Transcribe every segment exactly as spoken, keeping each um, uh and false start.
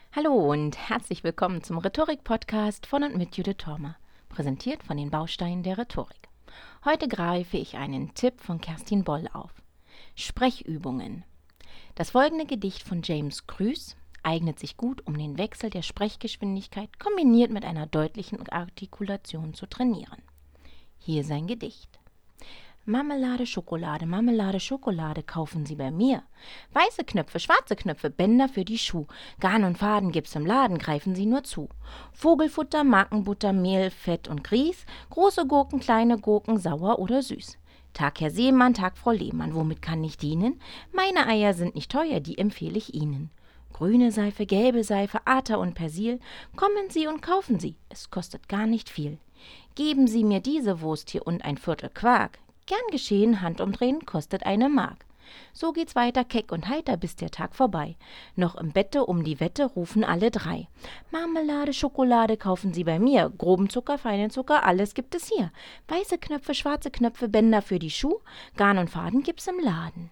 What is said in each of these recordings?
Hallo und herzlich willkommen zum Rhetorik-Podcast von und mit Judith Thormer, präsentiert von den Bausteinen der Rhetorik. Heute greife ich einen Tipp von Kerstin Boll auf. Sprechübungen. Das folgende Gedicht von James Krüß eignet sich gut, um den Wechsel der Sprechgeschwindigkeit kombiniert mit einer deutlichen Artikulation zu trainieren. Hier sein Gedicht. Marmelade, Schokolade, Marmelade, Schokolade kaufen Sie bei mir. Weiße Knöpfe, schwarze Knöpfe, Bänder für die Schuh. Garn und Faden gibt's im Laden, greifen Sie nur zu. Vogelfutter, Markenbutter, Mehl, Fett und Grieß. Große Gurken, kleine Gurken, sauer oder süß. Tag Herr Seemann, Tag Frau Lehmann, womit kann ich dienen? Meine Eier sind nicht teuer, die empfehle ich Ihnen. Grüne Seife, gelbe Seife, Ater und Persil. Kommen Sie und kaufen Sie, es kostet gar nicht viel. Geben Sie mir diese Wurst hier und ein Viertel Quark. Gern geschehen, Handumdrehen, kostet eine Mark. So geht's weiter, keck und heiter, bis der Tag vorbei. Noch im Bette um die Wette rufen alle drei. Marmelade, Schokolade kaufen Sie bei mir. Groben Zucker, feinen Zucker, alles gibt es hier. Weiße Knöpfe, schwarze Knöpfe, Bänder für die Schuh. Garn und Faden gibt's im Laden.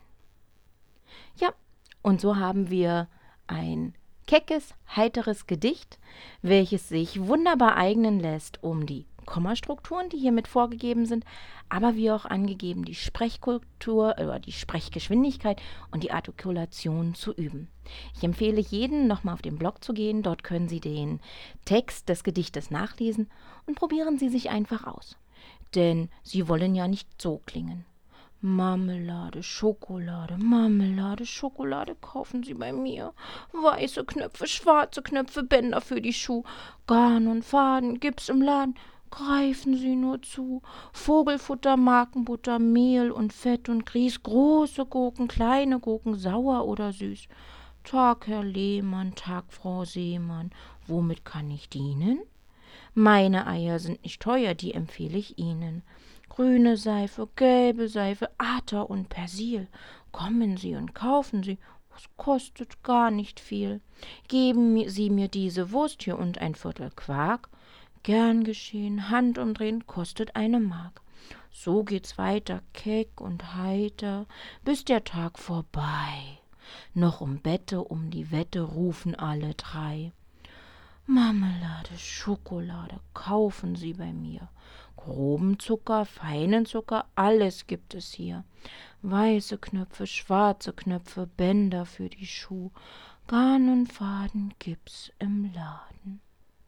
Ja, und so haben wir ein keckes, heiteres Gedicht, welches sich wunderbar eignen lässt, um die Kommastrukturen, die hiermit vorgegeben sind, aber wie auch angegeben, die Sprechkultur oder die Sprechgeschwindigkeit und die Artikulation zu üben. Ich empfehle jedem, nochmal auf den Blog zu gehen. Dort können Sie den Text des Gedichtes nachlesen und probieren Sie sich einfach aus. Denn sie wollen ja nicht so klingen. Marmelade, Schokolade, Marmelade, Schokolade kaufen Sie bei mir. Weiße Knöpfe, schwarze Knöpfe, Bänder für die Schuh. Garn und Faden gibt's im Laden. Greifen Sie nur zu. Vogelfutter, Markenbutter, Mehl und Fett und Grieß, große Gurken, kleine Gurken, sauer oder süß. Tag Herr Lehmann, Tag Frau Seemann, womit kann ich dienen? Meine Eier sind nicht teuer, die empfehle ich Ihnen. Grüne Seife, gelbe Seife, Ater und Persil. Kommen Sie und kaufen Sie, es kostet gar nicht viel. Geben Sie mir diese Wurst hier und ein Viertel Quark. Gern geschehen, Handumdrehen, kostet eine Mark. So geht's weiter, keck und heiter, bis der Tag vorbei. Noch um Bette um die Wette rufen alle drei. Marmelade, Schokolade, kaufen Sie bei mir. Groben Zucker, feinen Zucker, alles gibt es hier. Weiße Knöpfe, schwarze Knöpfe, Bänder für die Schuh. Garn und Faden gibt's im Laden.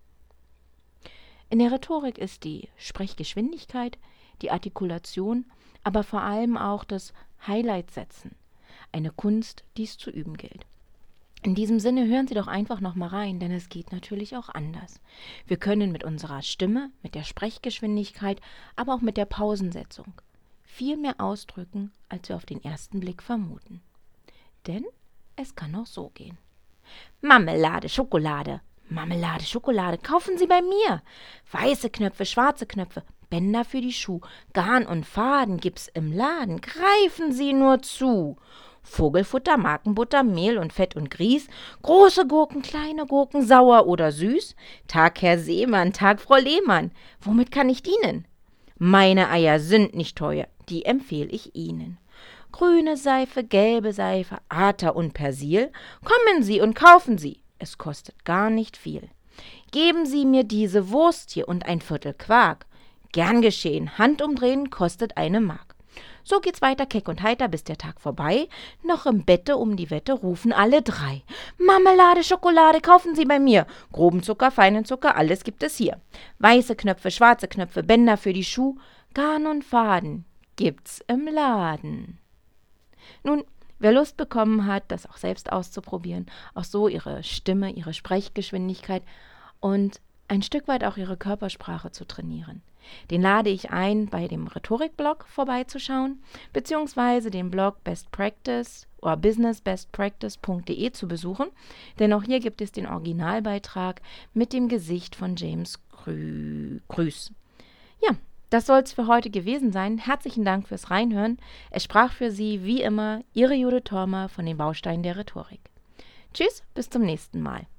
In der Rhetorik ist die Sprechgeschwindigkeit, die Artikulation, aber vor allem auch das Highlight-Setzen eine Kunst, die es zu üben gilt. In diesem Sinne hören Sie doch einfach noch mal rein, denn es geht natürlich auch anders. Wir können mit unserer Stimme, mit der Sprechgeschwindigkeit, aber auch mit der Pausensetzung viel mehr ausdrücken, als wir auf den ersten Blick vermuten. Denn es kann auch so gehen. Marmelade, Schokolade. Marmelade, Schokolade, kaufen Sie bei mir. Weiße Knöpfe, schwarze Knöpfe, Bänder für die Schuh. Garn und Faden gibt's im Laden, greifen Sie nur zu. Vogelfutter, Markenbutter, Mehl und Fett und Grieß. Große Gurken, kleine Gurken, sauer oder süß. Tag Herr Seemann, Tag Frau Lehmann, womit kann ich dienen? Meine Eier sind nicht teuer, die empfehle ich Ihnen. Grüne Seife, gelbe Seife, Ater und Persil. Kommen Sie und kaufen Sie. Es kostet gar nicht viel. Geben Sie mir diese Wurst hier und ein Viertel Quark. Gern geschehen, Handumdrehen kostet eine Mark. So geht's weiter, keck und heiter, bis der Tag vorbei. Noch im Bette um die Wette rufen alle drei. Marmelade, Schokolade, kaufen Sie bei mir. Groben Zucker, feinen Zucker, alles gibt es hier. Weiße Knöpfe, schwarze Knöpfe, Bänder für die Schuh. Garn und Faden gibt's im Laden. Nun, wer Lust bekommen hat, das auch selbst auszuprobieren, auch so ihre Stimme, ihre Sprechgeschwindigkeit und ein Stück weit auch ihre Körpersprache zu trainieren, den lade ich ein, bei dem Rhetorik-Blog vorbeizuschauen, beziehungsweise den Blog Best Practice oder business best practice punkt de zu besuchen, denn auch hier gibt es den Originalbeitrag mit dem Gesicht von James Krü- Krüß. Ja, das soll es für heute gewesen sein. Herzlichen Dank fürs Reinhören. Es sprach für Sie wie immer Ihre Judith Thormer von den Bausteinen der Rhetorik. Tschüss, bis zum nächsten Mal.